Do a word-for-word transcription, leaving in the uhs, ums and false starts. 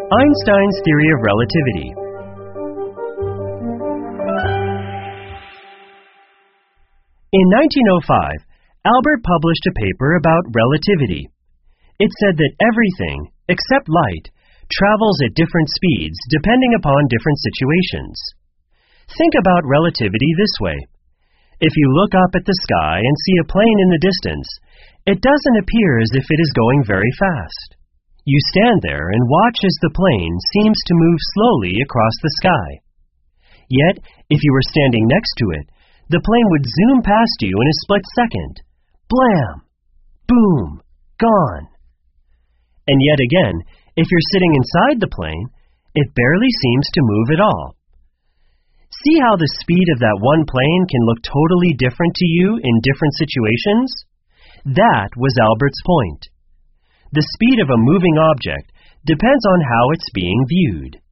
Einstein's theory of relativity. In nineteen oh five, Albert published a paper about relativity. It said that everything, except light, travels at different speeds depending upon different situations. Think about relativity this way. If you look up at the sky and see a plane in the distance, it doesn't appear as if it is going very fast. You stand there and watch as the plane seems to move slowly across the sky. Yet, if you were standing next to it, the plane would zoom past you in a split second. Blam! Boom! Gone! And yet again, if you're sitting inside the plane, it barely seems to move at all. See how the speed of that one plane can look totally different to you in different situations? That was Albert's point. The speed of a moving object depends on how it's being viewed.